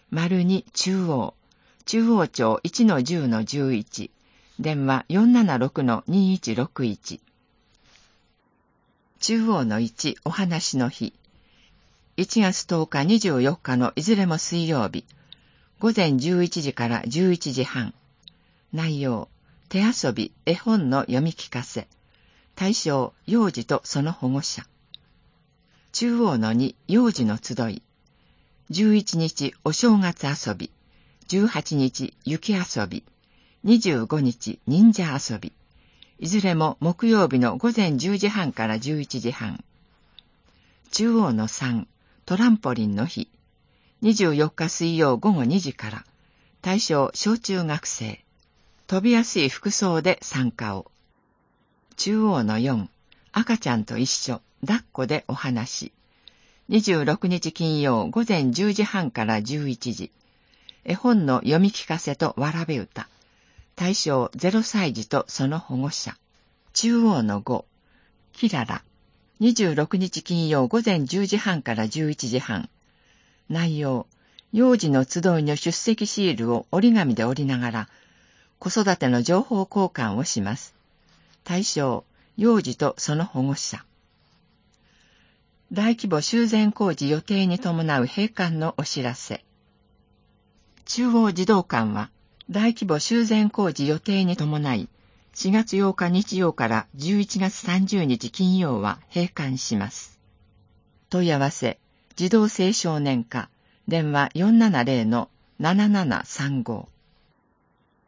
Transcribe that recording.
02中央、中央町 1-10-11、電話 476-2161。中央の1、お話の日。1月10日24日のいずれも水曜日、午前11時から11時半。内容、手遊び、絵本の読み聞かせ。対象、幼児とその保護者。中央の2、幼児の集い。11日、お正月遊び。18日、雪遊び。25日、忍者遊び。いずれも木曜日の午前10時半から11時半。中央の3、トランポリンの日。24日水曜午後2時から。対象、小中学生。飛びやすい服装で参加を。中央の4、赤ちゃんと一緒、抱っこでお話。26日金曜午前10時半から11時。絵本の読み聞かせとわらべ歌。対象0歳児とその保護者。中央の5、キララ。26日金曜午前10時半から11時半。内容、幼児の集いの出席シールを折り紙で折りながら、子育ての情報交換をします。対象、幼児とその保護者。大規模修繕工事予定に伴う閉館のお知らせ。中央児童館は、大規模修繕工事予定に伴い、4月8日日曜から11月30日金曜は閉館します。問い合わせ、児童青少年課、電話 470-7735。